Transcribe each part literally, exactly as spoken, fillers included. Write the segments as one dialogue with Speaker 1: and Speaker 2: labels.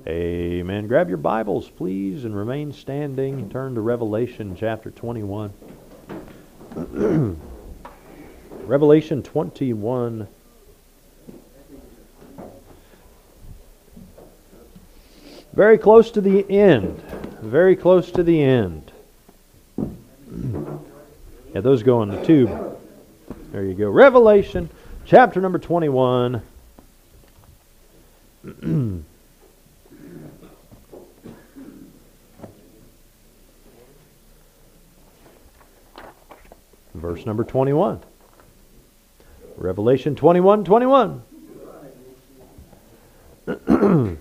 Speaker 1: Amen. Grab your Bibles, please, and remain standing. Turn to Revelation chapter twenty-one. Revelation twenty-one. Very close to the end. Very close to the end. Yeah, those go on the tube. There you go. Revelation chapter number twenty-one. Verse number twenty-one. Revelation twenty-one, twenty-one. The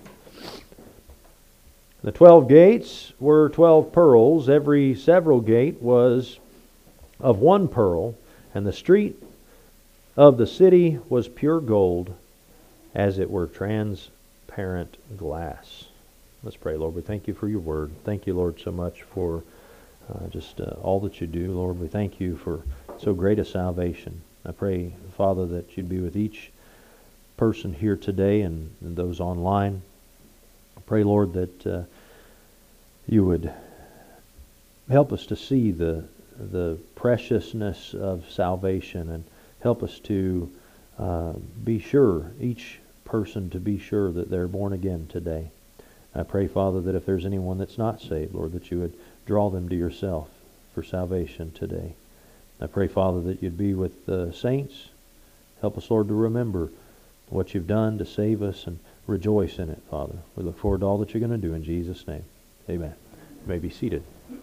Speaker 1: twelve gates were twelve pearls. Every several gate was of one pearl, and the street of the city was pure gold, as it were transparent glass. Let's pray. Lord, we thank you for your word. Thank you, Lord, so much for uh, just uh, all that you do. Lord, we thank you for so great a salvation. I pray, Father, that you'd be with each person here today and, and those online. I pray, Lord, that uh, you would help us to see the the preciousness of salvation, and help us to uh, be sure, each person to be sure that they're born again today. I pray, Father, that if there's anyone that's not saved, Lord, that you would draw them to yourself for salvation today. I pray, Father, that you'd be with the saints. Help us, Lord, to remember what you've done to save us and rejoice in it, Father. We look forward to all that you're going to do in Jesus' name. Amen. You may be seated.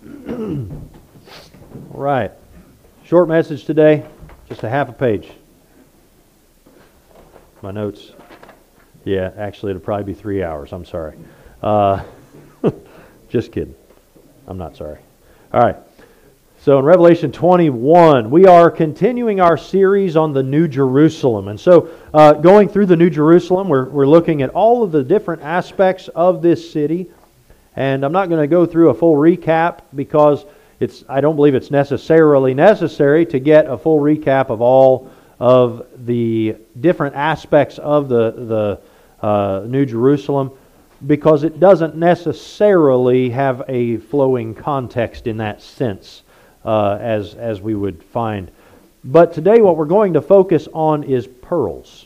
Speaker 1: All right. Short message today, just a half a page. My notes. Yeah, actually it'll probably be three hours. I'm sorry. Uh, just kidding. I'm not sorry. All right. So in Revelation twenty-one, we are continuing our series on the New Jerusalem. And so uh, going through the New Jerusalem, we're, we're looking at all of the different aspects of this city. And I'm not going to go through a full recap because it's I don't believe it's necessarily necessary to get a full recap of all of the different aspects of the, the uh, New Jerusalem, because it doesn't necessarily have a flowing context in that sense. Uh, as as we would find. But today what we're going to focus on is pearls.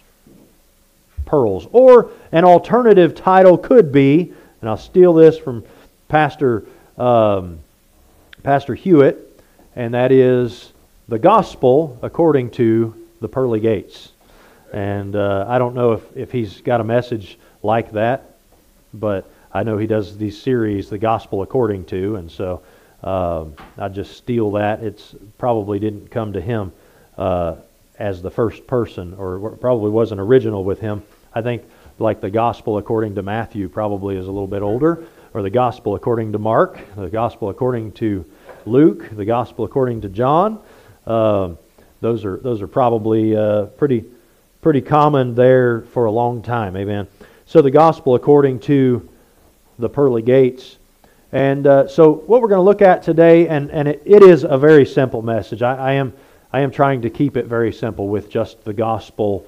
Speaker 1: Pearls. Or an alternative title could be, and I'll steal this from Pastor um, Pastor Hewitt, and that is the Gospel according to the Pearly Gates. And uh, I don't know if, if he's got a message like that, but I know he does these series, the Gospel according to, and so Uh, I just steal that. It's probably didn't come to him uh, as the first person, or probably wasn't original with him. I think like the Gospel according to Matthew probably is a little bit older, or the Gospel according to Mark, the Gospel according to Luke, the Gospel according to John. Uh, those are those are probably uh, pretty pretty common there for a long time. Amen. So the Gospel according to the Pearly Gates. And uh, so what we're going to look at today, and, and it, it is a very simple message. I, I am I am trying to keep it very simple with just the gospel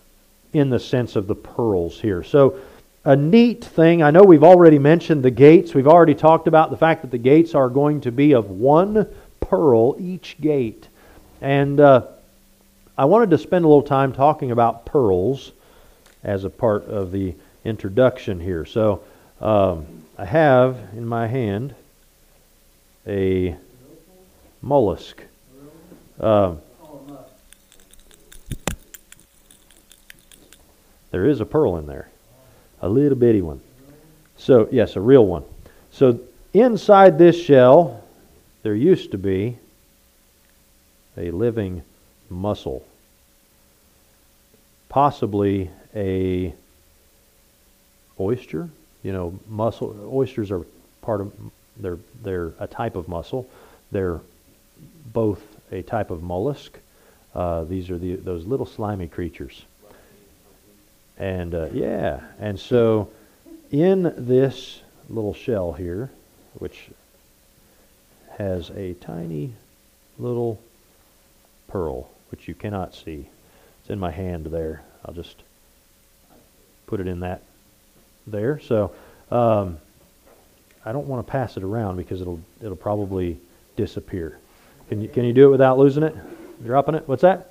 Speaker 1: in the sense of the pearls here. So a neat thing, I know we've already mentioned the gates. We've already talked about the fact that the gates are going to be of one pearl each gate. And uh, I wanted to spend a little time talking about pearls as a part of the introduction here. So Um, I have in my hand a mollusk. Um, there is a pearl in there, a little bitty one. So yes, a real one. So inside this shell, there used to be a living mussel, possibly a oyster. You know, mussel oysters are part of they're they're a type of mussel. They're both a type of mollusk. Uh, these are the those little slimy creatures. And uh, yeah, and so in this little shell here, which has a tiny little pearl, which you cannot see. It's in my hand there. I'll just put it in that there. So Um, I don't want to pass it around because it'll it'll probably disappear. Can you can you do it without losing it? Dropping it? What's that?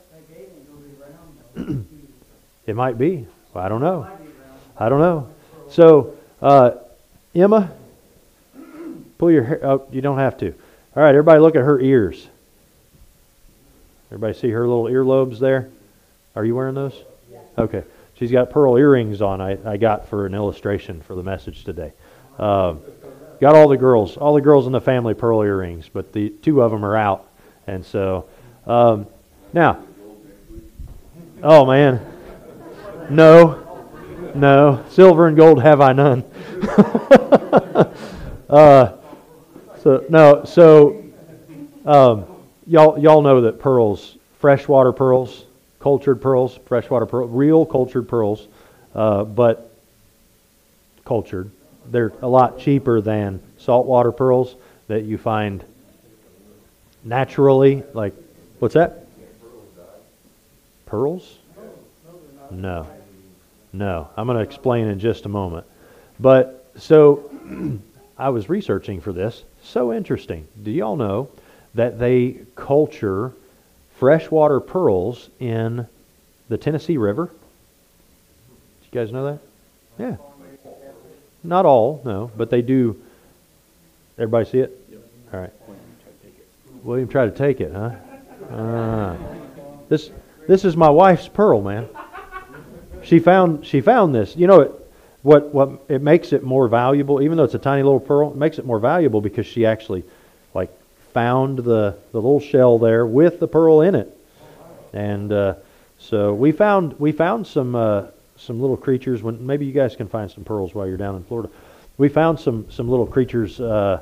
Speaker 1: It might be. Well, I don't know. I don't know. So, uh, Emma, pull your hair. Oh, you don't have to. All right, everybody, look at her ears. Everybody see her little earlobes there? Are you wearing those? Okay. She's got pearl earrings on. I, I got for an illustration for the message today. Um, got all the girls, all the girls in the family pearl earrings, but the two of them are out, and so um, now. Oh man, no, no, silver and gold have I none. uh, so no, so um, y'all y'all know that pearls, freshwater pearls, cultured pearls, freshwater pearls, real cultured pearls, uh, but cultured. They're a lot cheaper than saltwater pearls that you find naturally. Like, what's that? Pearls? No. No. I'm going to explain in just a moment. But, so, I was researching for this. So interesting. Do y'all know that they culture freshwater pearls in the Tennessee River? Did you guys know that? Yeah. Not all, no, but they do. Everybody see it? All right. William tried to take it, huh? Ah. This this is my wife's pearl, man. She found she found this. You know, it, what what it makes it more valuable, even though it's a tiny little pearl, it makes it more valuable because she actually like found the the little shell there with the pearl in it, and uh, so we found we found some. Uh, some little creatures. When maybe you guys can find some pearls while you're down in Florida. We found some some little creatures uh,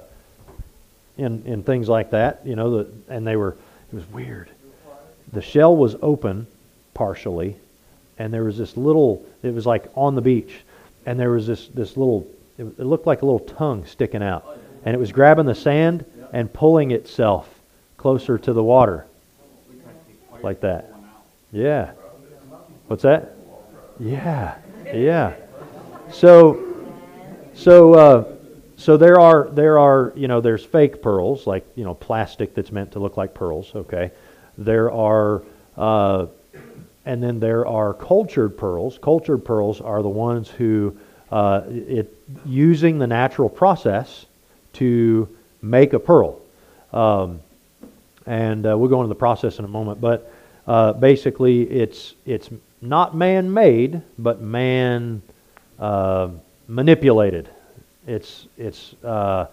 Speaker 1: in in things like that, you know, the, and they were. It was weird. The shell was open partially, and there was this little. It was like on the beach, and there was this this little. It, it looked like a little tongue sticking out, and it was grabbing the sand and pulling itself closer to the water, like that. Yeah. What's that? Yeah, yeah. So, so, uh, so there are there are you know there's fake pearls, like you know plastic that's meant to look like pearls. Okay, there are, uh, and then there are cultured pearls. Cultured pearls are the ones who uh, it using the natural process to make a pearl, um, and uh, we'll go into the process in a moment. But uh, basically, it's it's not man-made, but man uh, manipulated. It's it's uh,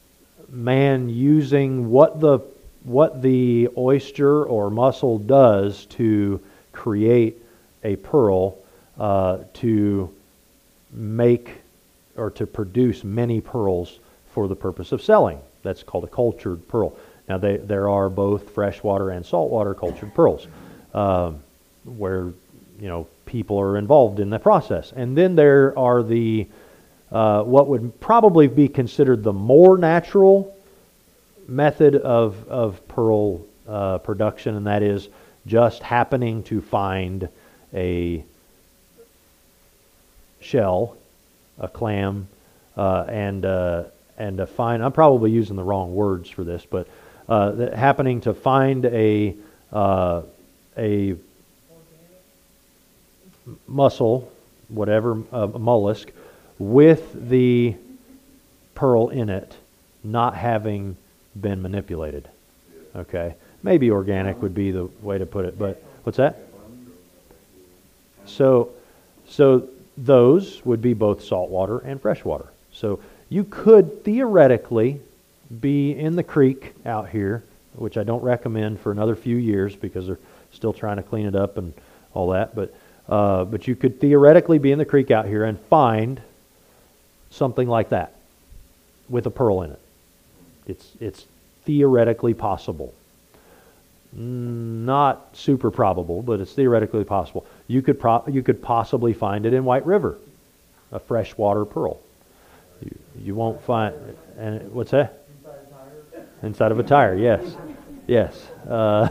Speaker 1: man using what the what the oyster or mussel does to create a pearl uh, to make or to produce many pearls for the purpose of selling. That's called a cultured pearl. Now they, there are both freshwater and saltwater cultured pearls, um, where you know, people are involved in the process. And then there are the, uh, what would probably be considered the more natural method of, of pearl uh, production, and that is just happening to find a shell, a clam, uh, and uh, and a find, I'm probably using the wrong words for this, but uh, that happening to find a uh, a mussel, whatever, uh, a mollusk, with the pearl in it, not having been manipulated. Okay, maybe organic would be the way to put it, but what's that? So, so those would be both saltwater and freshwater. So you could theoretically be in the creek out here, which I don't recommend for another few years because they're still trying to clean it up and all that, but Uh, but you could theoretically be in the creek out here and find something like that with a pearl in it. It's it's theoretically possible. Not super probable, but it's theoretically possible. You could pro- you could possibly find it in White River, a freshwater pearl. You, you won't find. And what's that? Inside of a tire. Yes, yes. Uh,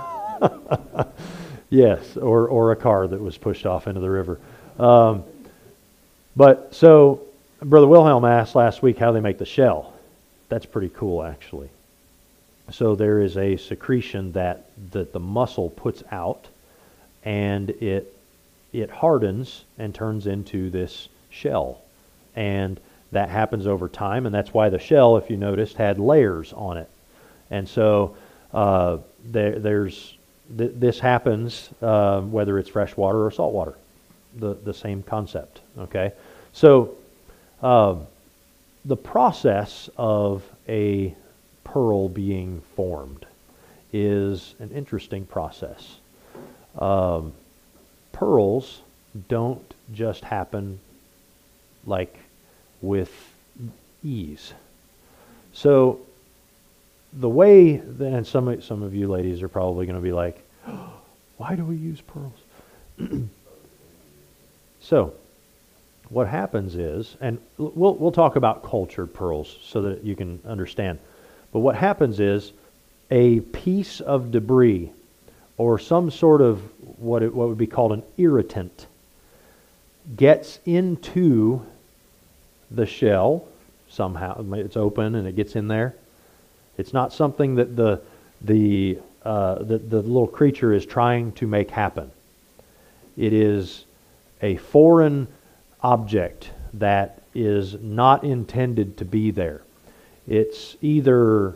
Speaker 1: Yes, or or a car that was pushed off into the river. Um, but so Brother Wilhelm asked last week how they make the shell. That's pretty cool, actually. So there is a secretion that, that the mussel puts out, and it it hardens and turns into this shell. And that happens over time, and that's why the shell, if you noticed, had layers on it. And so uh, there, there's th- this happens uh, whether it's fresh water or salt water, the, the same concept. Okay, so uh, the process of a pearl being formed is an interesting process. Um, pearls don't just happen like with ease. So the way, then some some of you ladies are probably going to be like, oh, why do we use pearls? So what happens is, and we'll we'll talk about cultured pearls so that you can understand. But what happens is a piece of debris or some sort of what it, what would be called an irritant gets into the shell somehow. It's open and it gets in there. It's not something that the the uh, the, the little creature is trying to make happen. It is a foreign object that is not intended to be there. It's either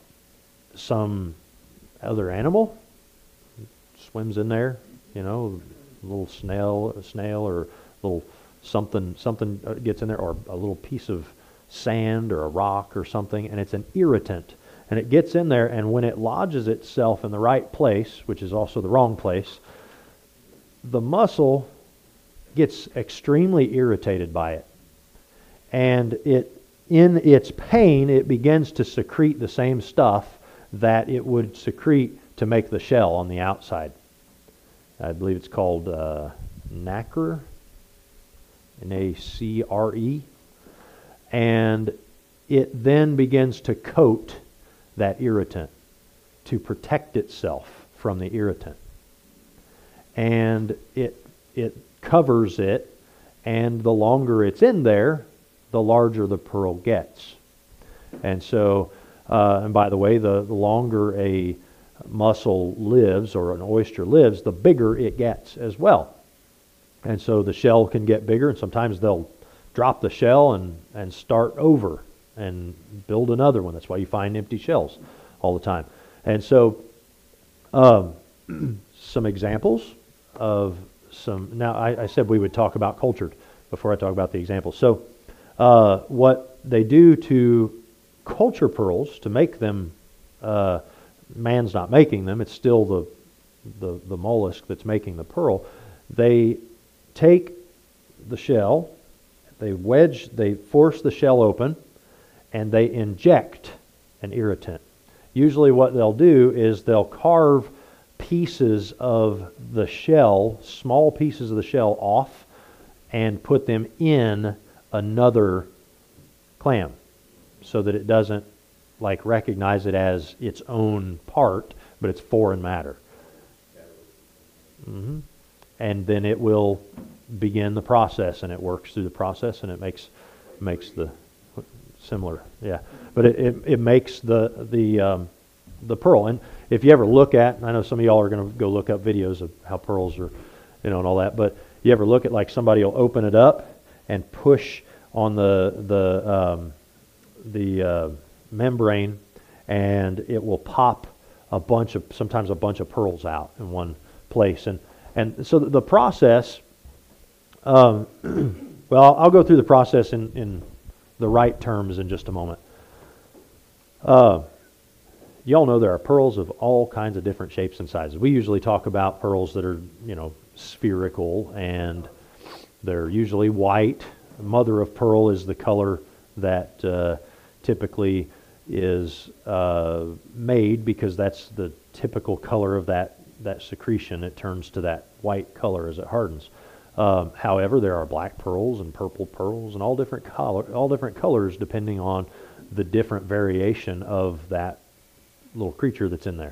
Speaker 1: some other animal swims in there, you know, a little snail, a snail, or a little something, something gets in there, or a little piece of sand or a rock or something, and it's an irritant, and it gets in there, and when it lodges itself in the right place, which is also the wrong place, the mussel gets extremely irritated by it, and it. In its pain, it begins to secrete the same stuff that it would secrete to make the shell on the outside. I believe it's called uh, nacre, N A C R E. And it then begins to coat that irritant to protect itself from the irritant. And it it covers it, and the longer it's in there, the larger the pearl gets. And so, uh, and by the way, the, the longer a mussel lives or an oyster lives, the bigger it gets as well. And so the shell can get bigger, and sometimes they'll drop the shell and, and start over and build another one. That's why you find empty shells all the time. And so, um, some examples of some, now I, I said we would talk about cultured before I talk about the examples. So, Uh, what they do to culture pearls to make them, uh, man's not making them, it's still the, the the mollusk that's making the pearl. They take the shell, they wedge, they force the shell open, and they inject an irritant. Usually what they'll do is they'll carve pieces of the shell, small pieces of the shell off, and put them in another clam so that it doesn't like recognize it as its own part, but it's foreign matter. Mm-hmm. And then it will begin the process, and it works through the process, and it makes makes the similar, yeah. But it, it, it makes the the um, the pearl. And if you ever look at, I know some of y'all are going to go look up videos of how pearls are, you know, and all that. But you ever look at like somebody will open it up and push on the the um, the uh, membrane, and it will pop a bunch of sometimes a bunch of pearls out in one place, and and so the process. Um, well, I'll go through the process in in the right terms in just a moment. Uh, y'all know there are pearls of all kinds of different shapes and sizes. We usually talk about pearls that are, you know, spherical, and they're usually white. Mother of pearl is the color that uh, typically is uh, made because that's the typical color of that, that secretion. It turns to that white color as it hardens. Um, however, there are black pearls and purple pearls and all different color, all different colors depending on the different variation of that little creature that's in there.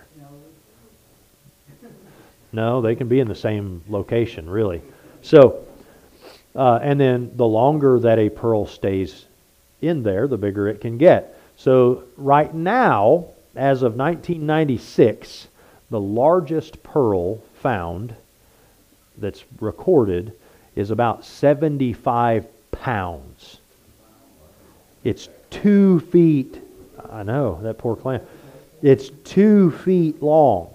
Speaker 1: No, they can be in the same location, really. So, Uh, and then the longer that a pearl stays in there, the bigger it can get. So right now, as of nineteen ninety-six, the largest pearl found that's recorded is about seventy-five pounds. It's two feet, I know, that poor clam. It's two feet long.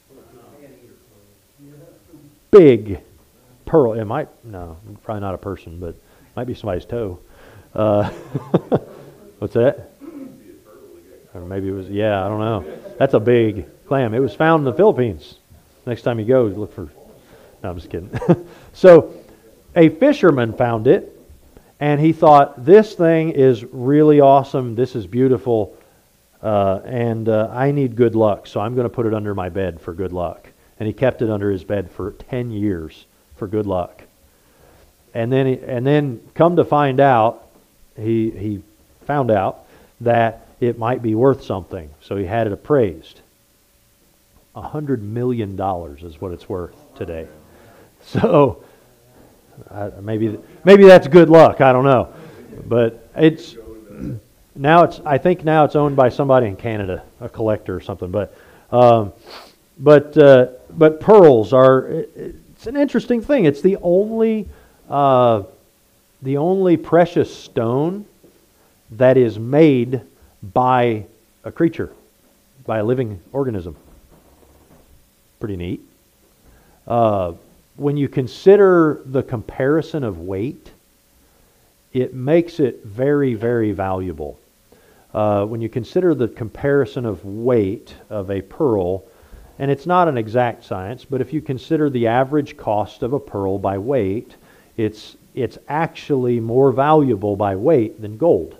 Speaker 1: Big pearl. It might, no, probably not a person, but it might be somebody's toe. Uh, what's that? Or maybe it was, yeah, I don't know. That's a big clam. It was found in the Philippines. Next time you go, look for, no, I'm just kidding. So, a fisherman found it, and he thought, this thing is really awesome, this is beautiful, uh, and uh, I need good luck, so I'm going to put it under my bed for good luck. And he kept it under his bed for ten years for good luck. And then, he, and then come to find out, he he found out that it might be worth something, so he had it appraised. A hundred million dollars is what it's worth today. So uh, maybe maybe that's good luck. I don't know, but it's now it's I think now it's owned by somebody in Canada, a collector or something. But um, but uh, but pearls are it's an interesting thing. It's the only uh, the only precious stone that is made by a creature, by a living organism. Pretty neat. Uh, when you consider the comparison of weight, it makes it very, very valuable. Uh, when you consider the comparison of weight of a pearl, and it's not an exact science, but if you consider the average cost of a pearl by weight, it's it's actually more valuable by weight than gold.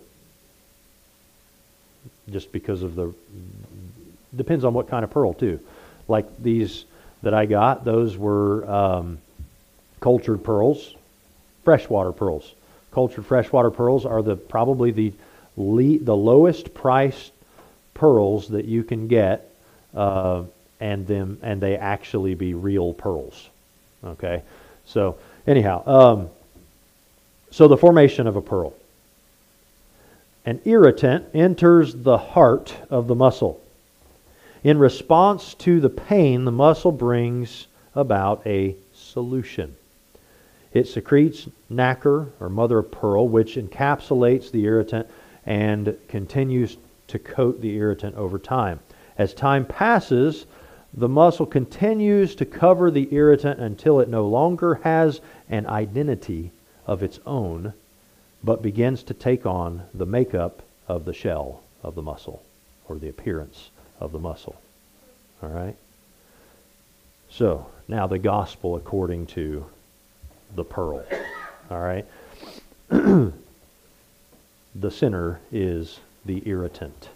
Speaker 1: Just because of the, depends on what kind of pearl too. Like these that I got, those were um, cultured pearls, freshwater pearls. Cultured freshwater pearls are the probably the le- the lowest priced pearls that you can get, uh, and them and they actually be real pearls. Okay, so anyhow, um, so the formation of a pearl. An irritant enters the heart of the muscle. In response to the pain, the muscle brings about a solution. It secretes nacre, or mother of pearl, which encapsulates the irritant and continues to coat the irritant over time. As time passes, the muscle continues to cover the irritant until it no longer has an identity of its own, but begins to take on the makeup of the shell of the muscle, or the appearance of the muscle. All right? So, now the gospel according to the pearl. All right? The sinner is the irritant.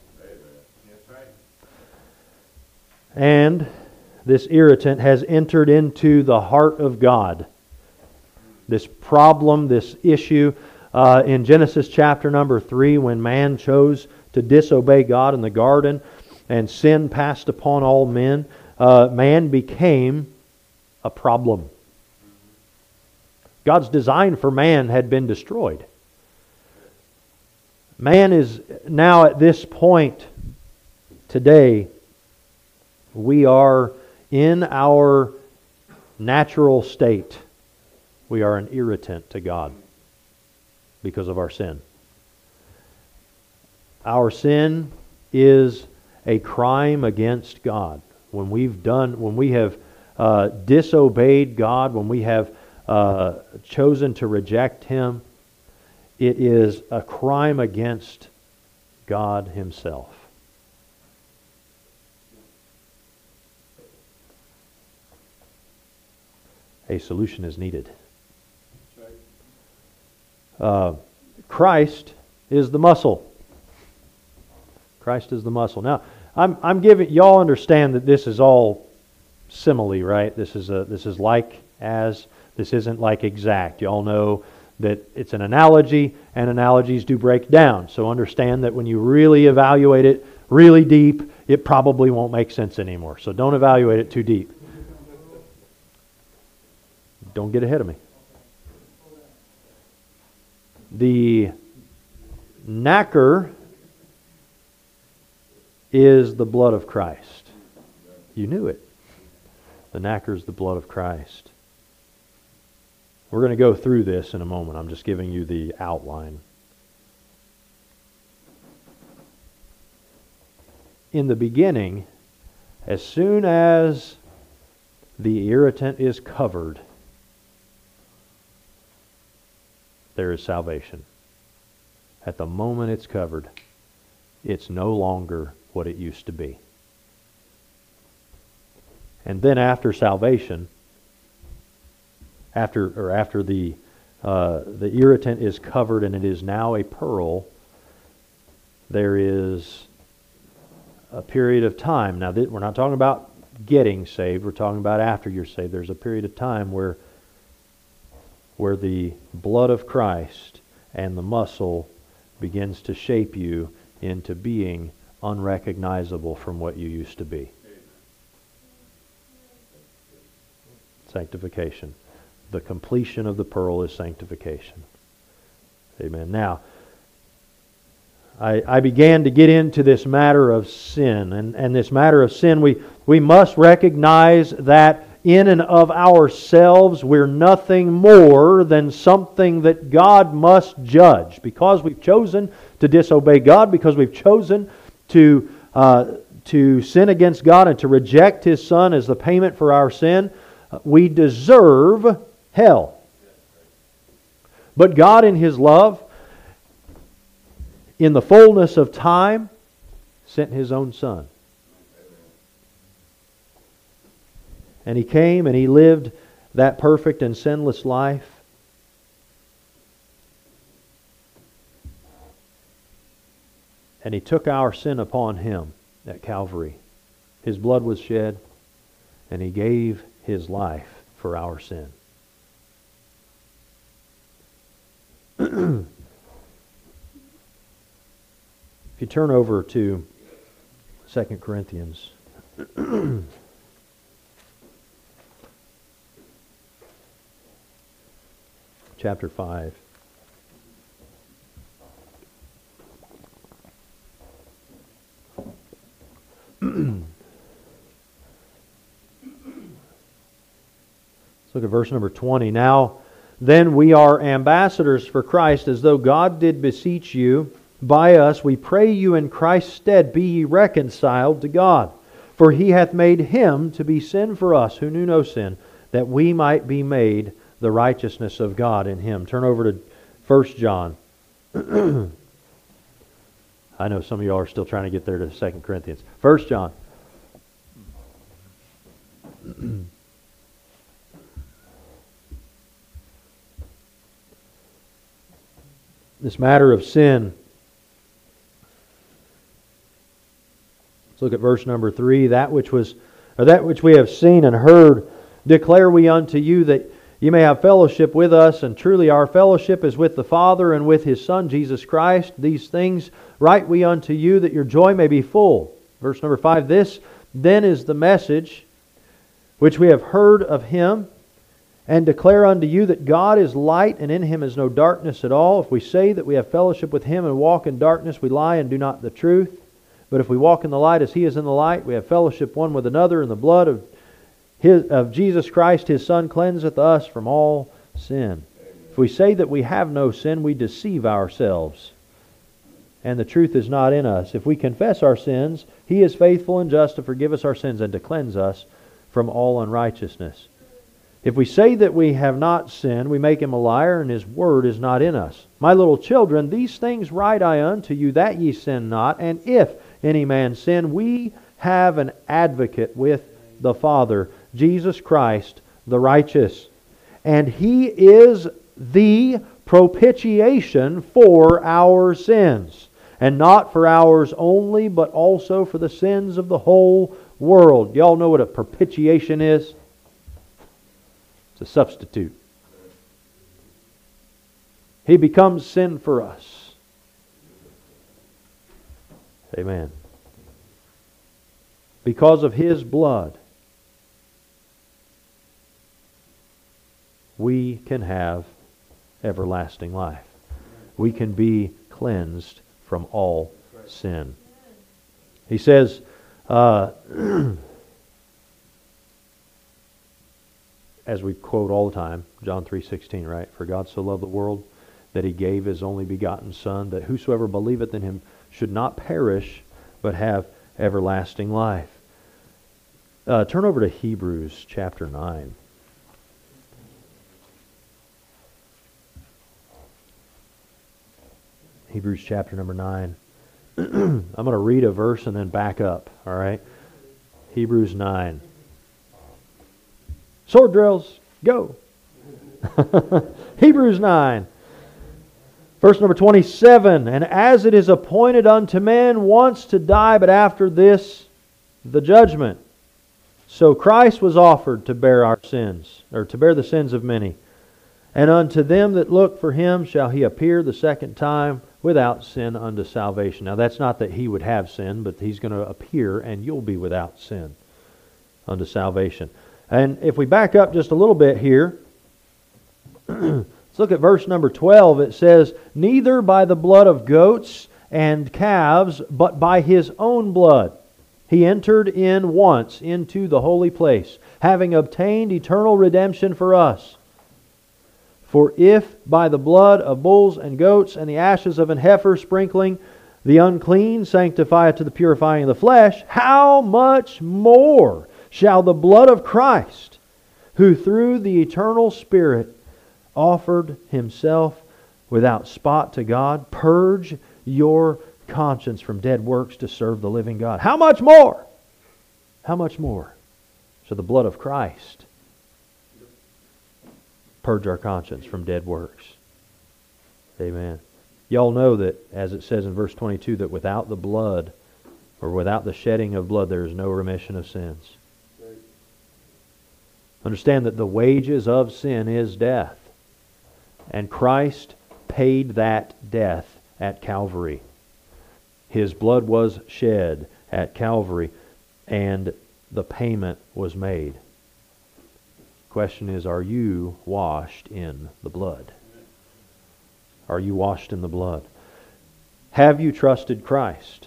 Speaker 1: And this irritant has entered into the heart of God. This problem, this issue, uh, in Genesis chapter number three, when man chose to disobey God in the garden and sin passed upon all men, uh, man became a problem. God's design for man had been destroyed. Man is now at this point today, we are in our natural state. We are an irritant to God because of our sin. Our sin is a crime against God. When we've done, when we have uh, disobeyed God, when we have uh, chosen to reject Him, it is a crime against God Himself. A solution is needed. Uh, Christ is the muscle. Christ is the muscle. Now, I'm I'm giving y'all understand that this is all simile, right? This is a this is like as. This isn't like exact. Y'all know that it's an analogy, and analogies do break down. So understand that when you really evaluate it really deep, it probably won't make sense anymore. So don't evaluate it too deep. Don't get ahead of me. The nacre is the blood of Christ. You knew it. The nacre is the blood of Christ. We're going to go through this in a moment. I'm just giving you the outline. In the beginning, as soon as the irritant is covered, there is salvation. At the moment it's covered, it's no longer what it used to be. And then after salvation, after or after the uh, the irritant is covered and it is now a pearl, there is a period of time. Now, th- we're not talking about getting saved. We're talking about after you're saved. There's a period of time where where the blood of Christ and the muscle begins to shape you into being unrecognizable from what you used to be. Sanctification. The completion of the pearl is sanctification. Amen. Now, I, I began to get into this matter of sin. And, and this matter of sin, we, we must recognize that in and of ourselves, we're nothing more than something that God must judge. Because we've chosen to disobey God, because we've chosen to, uh, to sin against God and to reject His Son as the payment for our sin, we deserve hell. But God in His love, in the fullness of time, sent His own Son. And He came and He lived that perfect and sinless life. And He took our sin upon Him at Calvary. His blood was shed, and He gave His life for our sin. If you turn over to Second Corinthians chapter five. Let's look at verse number twenty. Now, then we are ambassadors for Christ, as though God did beseech you by us. We pray you in Christ's stead, be ye reconciled to God. For He hath made Him to be sin for us, who knew no sin, that we might be made the righteousness of God in Him. Turn over to First John. I know some of y'all are still trying to get there to Second Corinthians. First John. This matter of sin. Let's look at verse number three. That which was, or that which we have seen and heard, declare we unto you, that you may have fellowship with us, and truly our fellowship is with the Father and with His Son, Jesus Christ. These things write we unto you, that your joy may be full. Verse number five, this then is the message which we have heard of Him, and declare unto you that God is light, and in Him is no darkness at all. If we say that we have fellowship with Him and walk in darkness, we lie and do not the truth. But if we walk in the light as He is in the light, we have fellowship one with another, and the blood of His, of Jesus Christ, His Son, cleanseth us from all sin. If we say that we have no sin, we deceive ourselves, and the truth is not in us. If we confess our sins, He is faithful and just to forgive us our sins and to cleanse us from all unrighteousness. If we say that we have not sinned, we make Him a liar, and His word is not in us. My little children, these things write I unto you, that ye sin not. And if any man sin, we have an advocate with the Father, Jesus Christ the righteous. And He is the propitiation for our sins. And not for ours only, but also for the sins of the whole world. Y'all know what a propitiation is? It's a substitute. He becomes sin for us. Amen. Because of His blood, we can have everlasting life. we can be cleansed from all sin. He says, uh, as we quote all the time, John three sixteen, right? For God so loved the world that He gave His only begotten Son, that whosoever believeth in Him should not perish, but have everlasting life. Uh, turn over to Hebrews chapter nine. Hebrews chapter number nine. I'm going to read a verse and then back up, all right? Hebrews nine. Sword drills, go! Hebrews nine. Verse number twenty-seven. And as it is appointed unto men once to die, but after this the judgment. So Christ was offered to bear our sins, or to bear the sins of many. And unto them that look for Him shall He appear the second time without sin unto salvation. Now that's not that He would have sin, but He's going to appear and you'll be without sin unto salvation. And if we back up just a little bit here, let's look at verse number twelve. It says, neither by the blood of goats and calves, but by His own blood He entered in once into the holy place, having obtained eternal redemption for us. For if by the blood of bulls and goats and the ashes of an heifer sprinkling the unclean sanctify to the purifying of the flesh, how much more shall the blood of Christ, who through the eternal Spirit offered Himself without spot to God, purge your conscience from dead works to serve the living God? How much more? How much more shall the blood of Christ purge our conscience from dead works? Amen. Y'all know that, as it says in verse twenty-two, that without the blood, or without the shedding of blood, there is no remission of sins. Right. Understand that the wages of sin is death. And Christ paid that death at Calvary. His blood was shed at Calvary, and the payment was made. Question is, are you washed in the blood? Are you washed in the blood? Have you trusted Christ?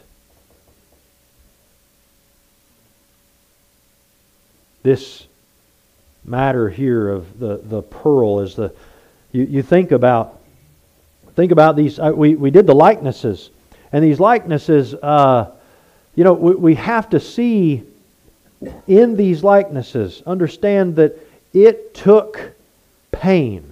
Speaker 1: This matter here of the, the pearl is the... You, you think about think about these... Uh, we, we did the likenesses. And these likenesses, uh, you know, we, we have to see in these likenesses, understand that it took pain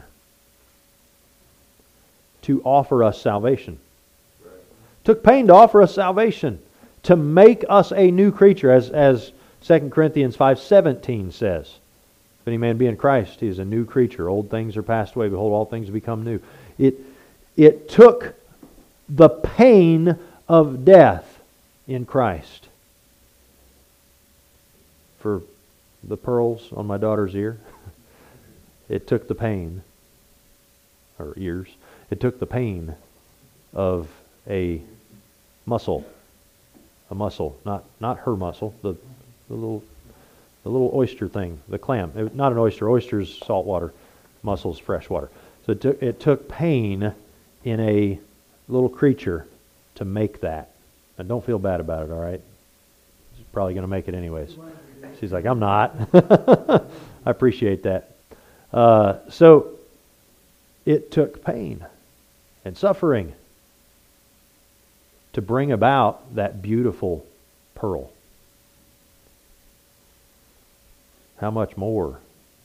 Speaker 1: to offer us salvation. Right. Took pain to offer us salvation, to make us a new creature, as as Second Corinthians five seventeen says. If any man be in Christ, he is a new creature. Old things are passed away. Behold, all things become new. It it took the pain of death in Christ. For the pearls on my daughter's ear, it took the pain, or ears, it took the pain of a muscle. A muscle, not not her muscle, the, the little the little oyster thing, the clam. It, not an oyster, oyster's salt water, muscle's fresh water. So it took, it took pain in a little creature to make that. And don't feel bad about it, all right? She's probably going to make it anyways. She's like, I'm not. I appreciate that. Uh, so it took pain and suffering to bring about that beautiful pearl. How much more?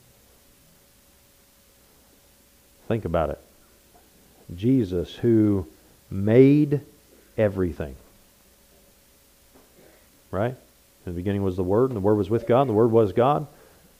Speaker 1: Think about it. Jesus, who made everything. Right? In the beginning was the Word, and the Word was with God, and the Word was God.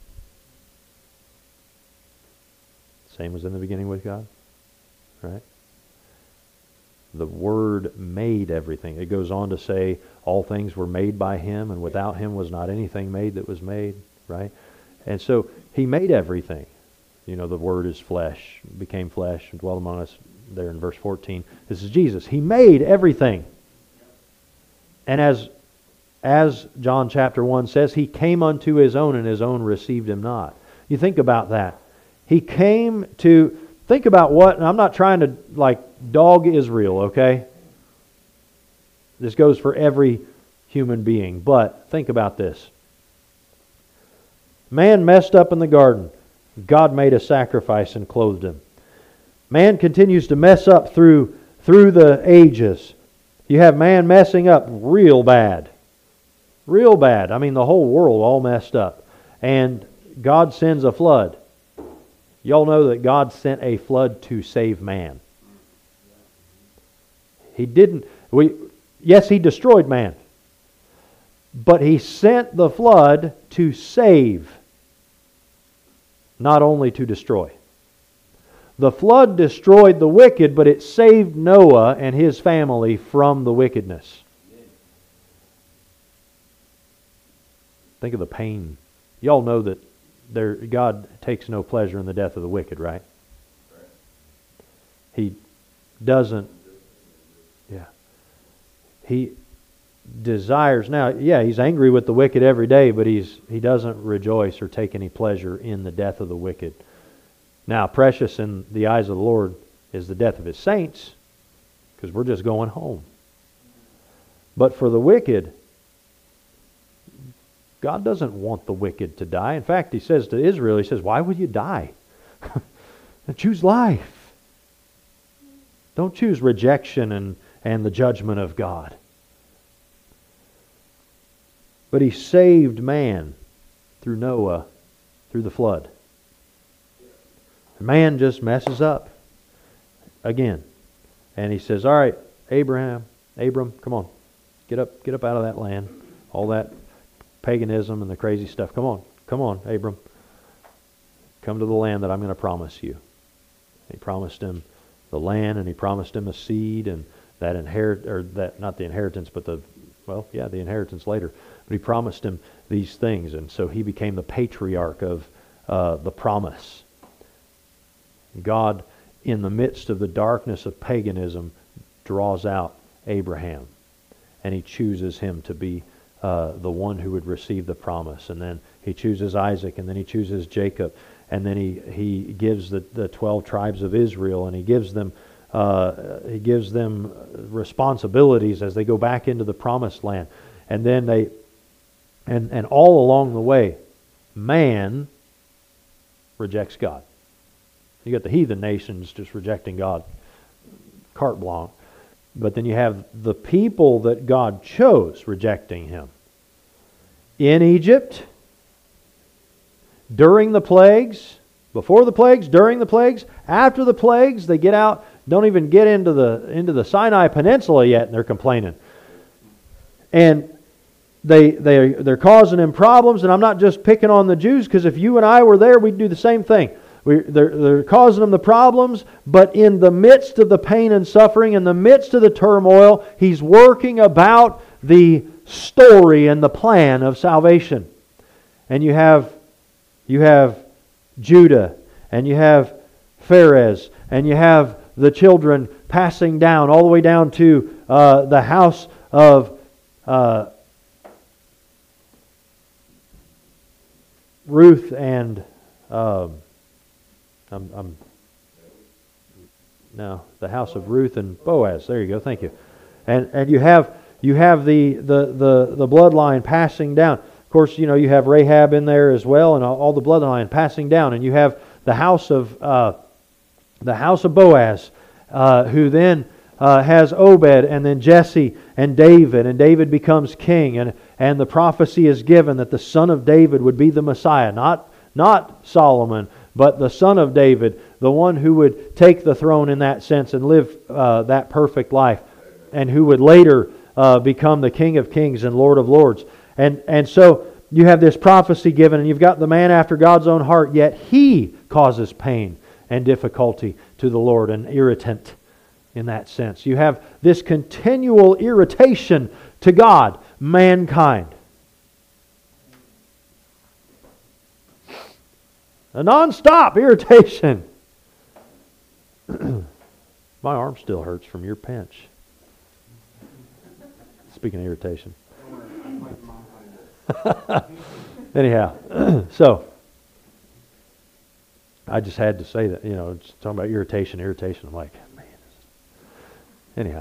Speaker 1: Same was in the beginning with God. Right? The Word made everything. It goes on to say, all things were made by Him, and without Him was not anything made that was made. Right? And so He made everything. You know, the Word is flesh, became flesh, and dwelt among us there in verse fourteen. This is Jesus. He made everything. And as as John chapter one says, He came unto His own, and His own received Him not. You think about that. He came to, think about what, and I'm not trying to like dog Israel, okay? This goes for every human being. But think about this. Man messed up in the garden. God made a sacrifice and clothed him. Man continues to mess up through, through the ages. You have man messing up real bad. Real bad. I mean, the whole world all messed up. And God sends a flood. Y'all know that God sent a flood to save man. He didn't... We, yes, He destroyed man. But He sent the flood to save, not only to destroy. The flood destroyed the wicked, but it saved Noah and his family from the wickedness. Think of the pain. Y'all know that there, God takes no pleasure in the death of the wicked, right? He doesn't. Yeah. He desires now. Yeah, He's angry with the wicked every day, but he's he doesn't rejoice or take any pleasure in the death of the wicked. Now, precious in the eyes of the Lord is the death of His saints, because we're just going home. But for the wicked, God doesn't want the wicked to die. In fact, He says to Israel, He says, why would you die? Choose life. Don't choose rejection and, and the judgment of God. But He saved man through Noah, through the flood. Man just messes up again. And He says, all right, Abraham, Abram, come on. Get up, get up out of that land. All that paganism and the crazy stuff. Come on, come on, Abram. Come to the land that I'm going to promise you. He promised him the land, and He promised him a seed, and that inherit or that not the inheritance, but the well, yeah, the inheritance later. But He promised him these things, and so he became the patriarch of uh, the promise. God, in the midst of the darkness of paganism, draws out Abraham, and He chooses him to be uh, the one who would receive the promise. And then He chooses Isaac, and then He chooses Jacob, and then He he gives the, the twelve tribes of Israel, and He gives them uh, He gives them responsibilities as they go back into the promised land. And then they and and all along the way, man rejects God. You got the heathen nations just rejecting God, carte blanche. But then you have the people that God chose rejecting Him. In Egypt, during the plagues, before the plagues, during the plagues, after the plagues, they get out, don't even get into the into the Sinai Peninsula yet, and they're complaining. And they they they're causing Him problems. And I'm not just picking on the Jews, because if you and I were there, we'd do the same thing. We, they're, they're causing them the problems, but in the midst of the pain and suffering, in the midst of the turmoil, He's working about the story and the plan of salvation. And you have you have Judah, and you have Pharez, and you have the children passing down all the way down to uh, the house of uh, Ruth and. Um, I'm, I'm no the house of Ruth and Boaz. There you go. Thank you. And and you have you have the the the, the bloodline passing down. Of course, you know you have Rahab in there as well, and all, all the bloodline passing down. And you have the house of uh, the house of Boaz, uh, who then uh, has Obed, and then Jesse and David, and David becomes king. And and the prophecy is given that the son of David would be the Messiah, not not Solomon, but the son of David, the one who would take the throne in that sense and live uh, that perfect life, and who would later uh, become the King of Kings and Lord of Lords. And and so you have this prophecy given, and you've got the man after God's own heart, yet he causes pain and difficulty to the Lord, an irritant in that sense. You have this continual irritation to God, mankind. A non-stop irritation. My arm still hurts from your pinch. Speaking of irritation. Anyhow, so I just had to say that, you know, just talking about irritation, irritation. I'm like, man, Anyhow.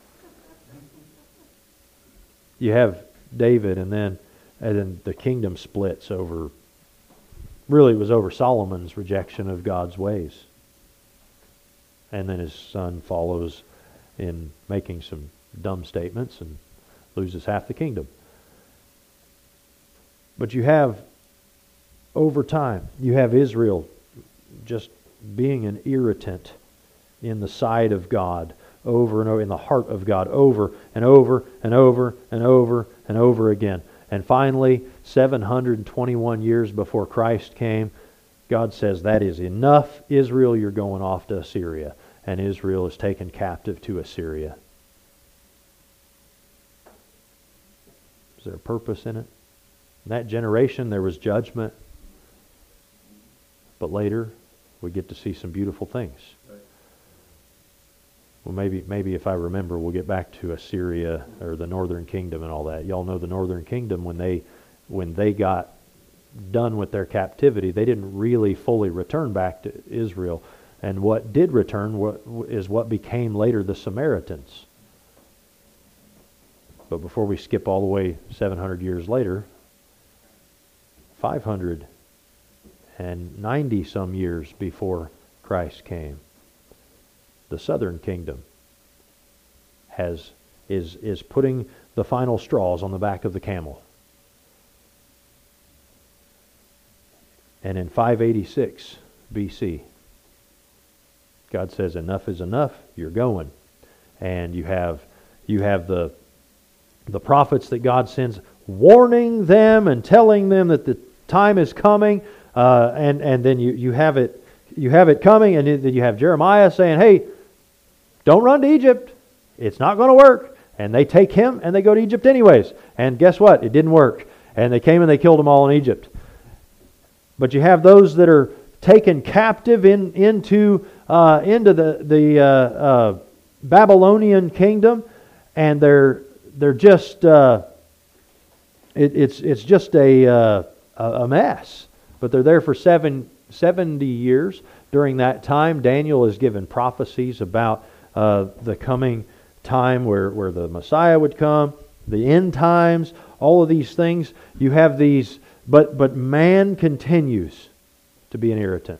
Speaker 1: You have David, and then and then the kingdom splits over, really it was over Solomon's rejection of God's ways. And then his son follows in making some dumb statements and loses half the kingdom. But you have, over time, you have Israel just being an irritant in the sight of God, over and over, in the heart of God, over and over and over and over and over again. And finally, seven hundred twenty-one years before Christ came, God says, that is enough, Israel, you're going off to Assyria. And Israel is taken captive to Assyria. Is there a purpose in it? In that generation there was judgment. But later we get to see some beautiful things. Well, maybe maybe if I remember, we'll get back to Assyria or the Northern Kingdom and all that. Y'all know the Northern Kingdom, when they when they got done with their captivity, they didn't really fully return back to Israel. And what did return is what became later the Samaritans. But before we skip all the way seven hundred years later, five hundred ninety some years before Christ came, the southern kingdom has is is putting the final straws on the back of the camel. And in five eighty-six B C, God says, enough is enough, you're going. And you have you have the the prophets that God sends warning them and telling them that the time is coming, uh, and and then you, you have it you have it coming, and then you have Jeremiah saying, hey, don't run to Egypt. It's not going to work. And they take him and they go to Egypt anyways. And guess what? It didn't work. And they came and they killed them all in Egypt. But you have those that are taken captive in into uh, into the the uh, uh, Babylonian kingdom, and they're they're just uh, it, it's it's just a uh, a mess. But they're there for seven, seventy years. During that time, Daniel is given prophecies about uh, the coming time where where the Messiah would come, the end times, all of these things. You have these, but but man continues to be an irritant.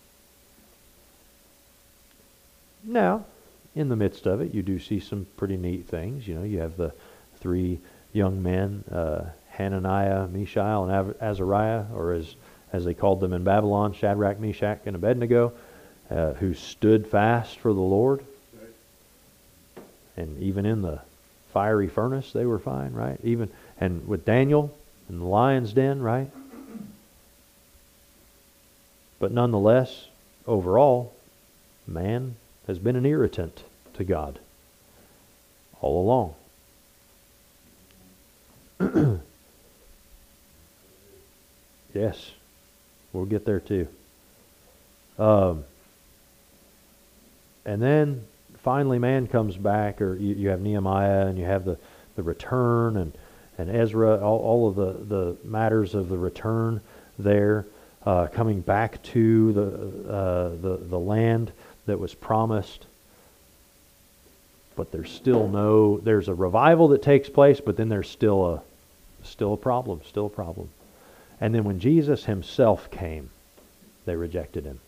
Speaker 1: Now, in the midst of it, you do see some pretty neat things. You know, you have the three young men, uh, Hananiah, Mishael, and Azariah, or as as they called them in Babylon, Shadrach, Meshach, and Abednego, uh, who stood fast for the Lord. And even in the fiery furnace, they were fine, right? Even and with Daniel in the lion's den, right? But nonetheless, overall, man has been an irritant to God all along. Yes, we'll get there too. Um, and then finally man comes back, or you, you have Nehemiah, and you have the, the return, and, and Ezra, all, all of the, the matters of the return there, uh, coming back to the, uh, the the land that was promised. But there's still no, there's a revival that takes place, but then there's still a still a problem, still a problem. And then when Jesus himself came, they rejected him.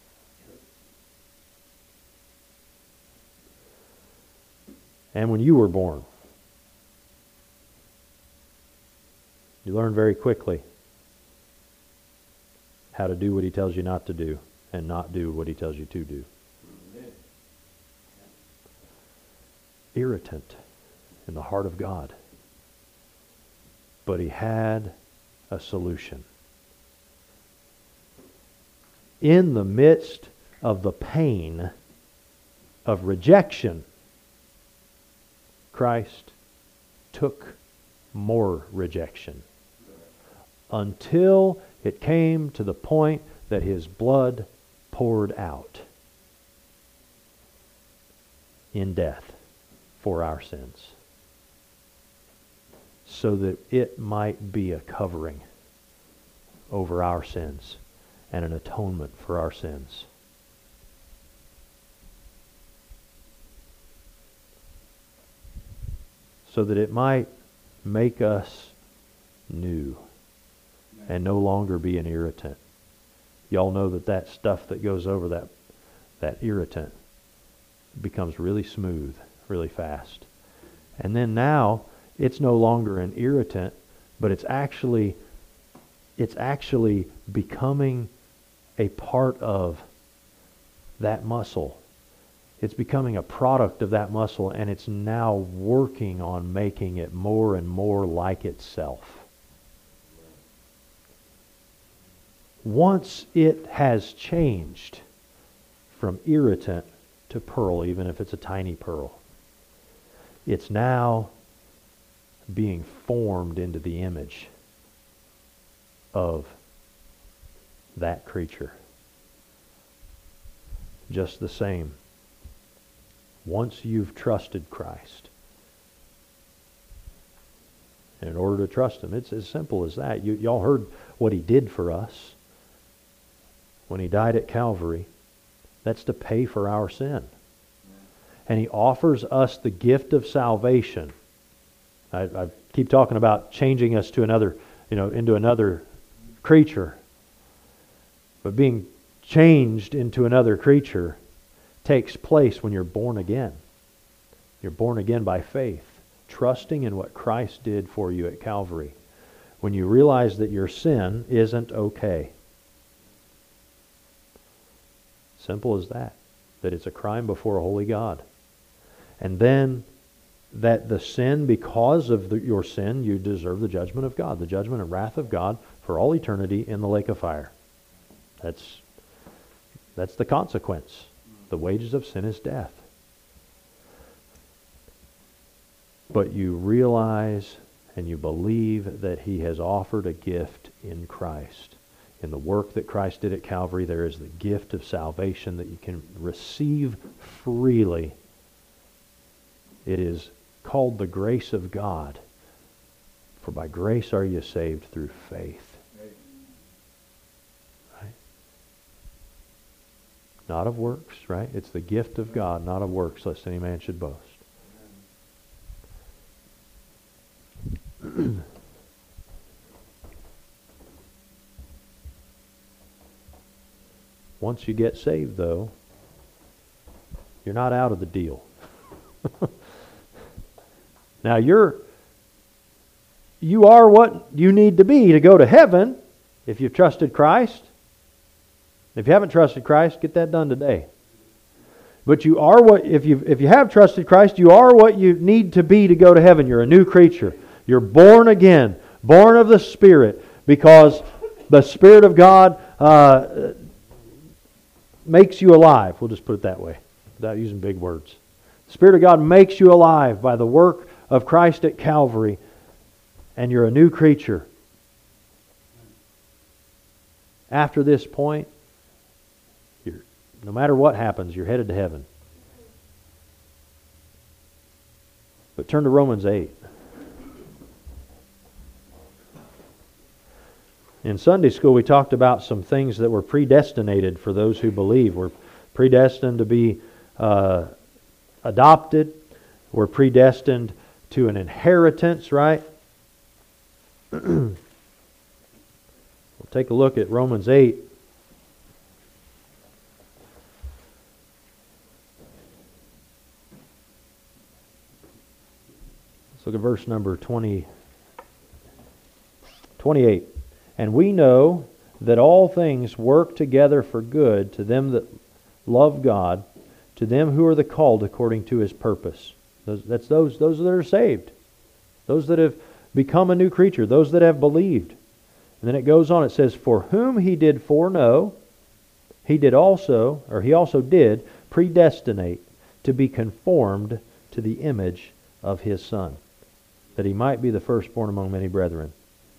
Speaker 1: And when you were born, you learn very quickly how to do what he tells you not to do and not do what he tells you to do. Irritant in the heart of God. But he had a solution. In the midst of the pain of rejection, Christ took more rejection until it came to the point that his blood poured out in death for our sins, so that it might be a covering over our sins and an atonement for our sins. so that it might make us new and no longer be an irritant. Y'all know that that stuff that goes over that that irritant becomes really smooth, really fast. And then now it's no longer an irritant, but it's actually it's actually becoming a part of that muscle. It's becoming a product of that muscle, and it's now working on making it more and more like itself. Once it has changed from irritant to pearl, even if it's a tiny pearl, it's now being formed into the image of that creature. Just the same. Once you've trusted Christ, in order to trust Him, it's as simple as that. You, y'all heard what He did for us when He died at Calvary. That's to pay for our sin. And He offers us the gift of salvation. I, I keep talking about changing us to another, you know, into another creature. But being changed into another creature takes place when you're born again. You're born again by faith, trusting in what Christ did for you at Calvary. When you realize that your sin isn't okay. Simple as that. That it's a crime before a holy God. And then that the sin, because of the, your sin, you deserve the judgment of God, the judgment and wrath of God for all eternity in the lake of fire. That's that's the consequence. The wages of sin is death. But you realize and you believe that He has offered a gift in Christ. In the work that Christ did at Calvary, there is the gift of salvation that you can receive freely. It is called the grace of God. For by grace are you saved through faith. Right? Not of works, right? It's the gift of God, not of works, lest any man should boast. Once you get saved, though, you're not out of the deal. Now, you're you are what you need to be to go to heaven if you've trusted Christ. If you haven't trusted Christ, get that done today. But you are what if you if you have trusted Christ, you are what you need to be to go to heaven. You're a new creature. You're born again, born of the Spirit, because the Spirit of God uh, makes you alive. We'll just put it that way, without using big words. The Spirit of God makes you alive by the work of Christ at Calvary, and you're a new creature. After this point, you're, no matter what happens, you're headed to heaven. But turn to Romans eight. In Sunday school, we talked about some things that were predestinated for those who believe. We're predestined to be uh, adopted. We're predestined to an inheritance, right? We'll take a look at Romans eight. Let's look at verse number twenty, twenty-eight. And we know that all things work together for good to them that love God, to them who are the called according to His purpose. Those, that's those, those that are saved. Those that have become a new creature. Those that have believed. And then it goes on, it says, for whom He did foreknow, He did also, or He also did, predestinate to be conformed to the image of His Son, that He might be the firstborn among many brethren.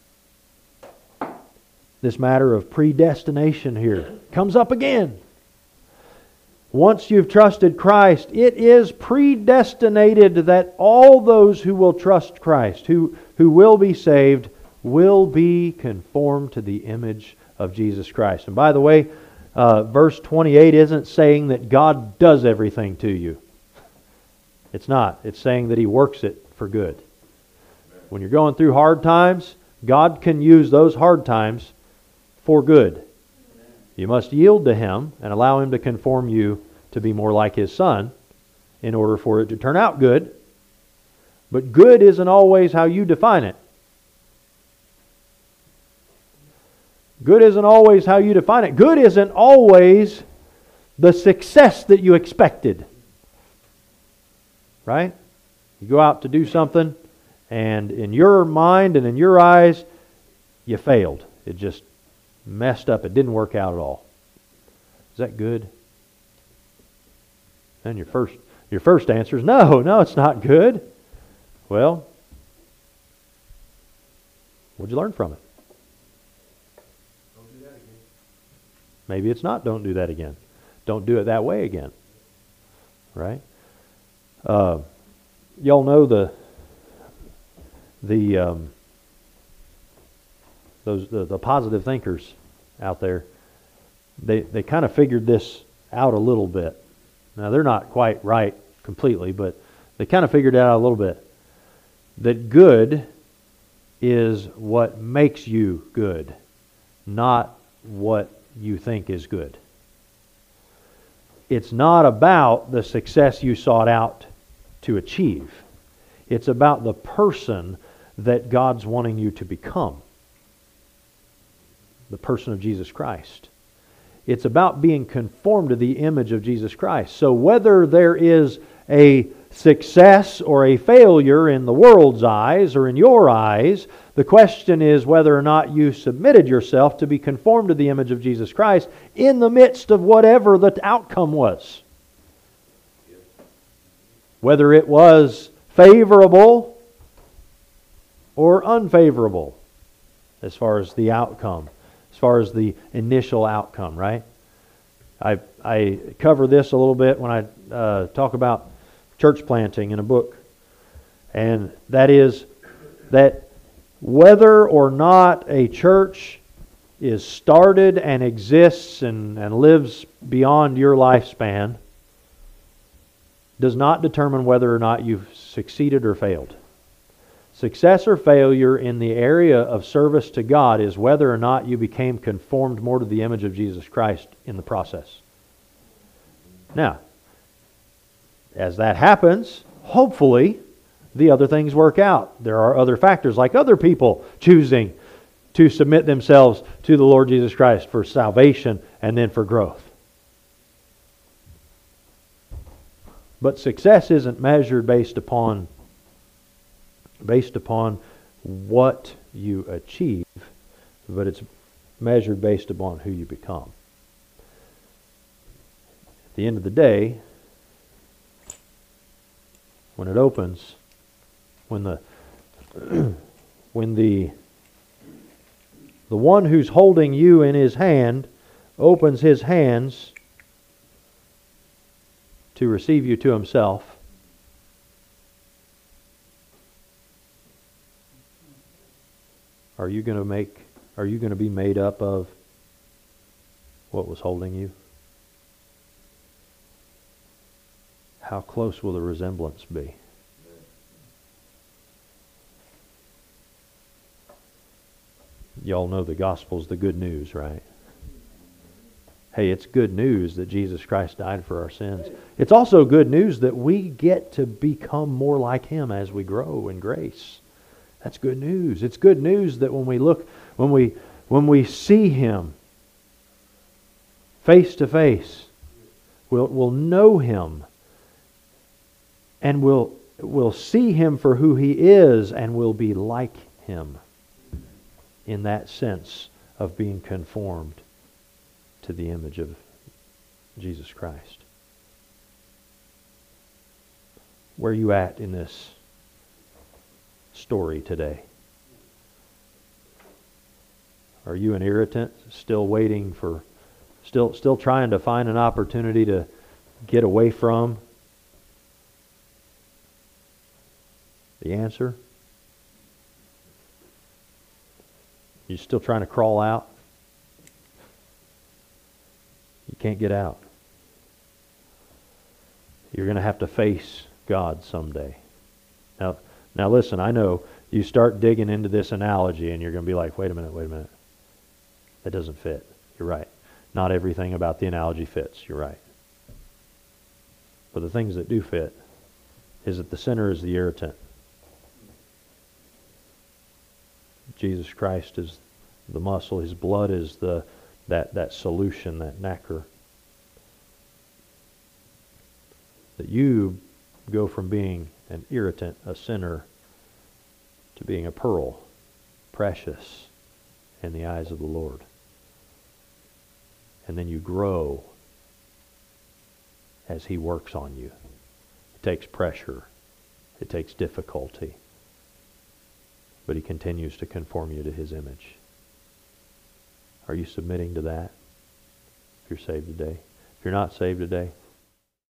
Speaker 1: This matter of predestination here comes up again. Once you've trusted Christ, it is predestinated that all those who will trust Christ, who, who will be saved, will be conformed to the image of Jesus Christ. And by the way, uh, verse twenty-eight isn't saying that God does everything to you. It's not. It's saying that He works it for good. When you're going through hard times, God can use those hard times for good. You must yield to Him and allow Him to conform you to be more like His Son in order for it to turn out good. But good isn't always how you define it. Good isn't always how you define it. Good isn't always the success that you expected. Right? You go out to do something, and in your mind and in your eyes, you failed. It just messed up. It didn't work out at all. Is that good? And your first your first answer is no, no, it's not good. Well, what'd you learn from it?
Speaker 2: Don't do that again.
Speaker 1: Maybe it's not don't do that again. Don't do it that way again. Right? Uh, y'all know the the um, those the, the positive thinkers out there. They they kind of figured this out a little bit. Now they're not quite right completely, but they kind of figured it out a little bit. That good is what makes you good, not what you think is good. It's not about the success you sought out to achieve. It's about the person that God's wanting you to become. The person of Jesus Christ. It's about being conformed to the image of Jesus Christ. So whether there is a success or a failure in the world's eyes or in your eyes, the question is whether or not you submitted yourself to be conformed to the image of Jesus Christ in the midst of whatever the outcome was. Whether it was favorable or unfavorable as far as the outcome, as far as the initial outcome, right? I I cover this a little bit when I uh, talk about church planting in a book. And that is that whether or not a church is started and exists and, and lives beyond your lifespan does not determine whether or not you've succeeded or failed. Success or failure in the area of service to God is whether or not you became conformed more to the image of Jesus Christ in the process. Now, as that happens, hopefully the other things work out. There are other factors like other people choosing to submit themselves to the Lord Jesus Christ for salvation and then for growth. But success isn't measured based upon based upon what you achieve, but it's measured based upon who you become. At the end of the day, when it opens, when the when the the one who's holding you in his hand opens his hands to receive you to himself, are you going to make are you going to be made up of what was holding you? How close will the resemblance be? Y'all know the gospel's the good news, right? Hey, it's good news that Jesus Christ died for our sins. It's also good news that we get to become more like Him as we grow in grace. That's good news. It's good news that when we look, when we when we see Him face to face, we'll we'll know Him. And we'll, we'll see Him for who He is, and we'll be like Him in that sense of being conformed to the image of Jesus Christ. Where are you at in this story today? Are you an irritant, still waiting for, still still trying to find an opportunity to get away from the answer? You still trying to crawl out? You can't get out. You're going to have to face God someday. Now, Now listen, I know you start digging into this analogy and you're going to be like, wait a minute, wait a minute. That doesn't fit. You're right. Not everything about the analogy fits. You're right. But the things that do fit is that the sinner is the irritant. Jesus Christ is the muscle. His blood is the that, that solution, that nacre. That you go from being an irritant, a sinner, to being a pearl, precious in the eyes of the Lord. And then you grow as He works on you. It takes pressure. It takes difficulty. But He continues to conform you to His image. Are you submitting to that? If you're saved today. If you're not saved today,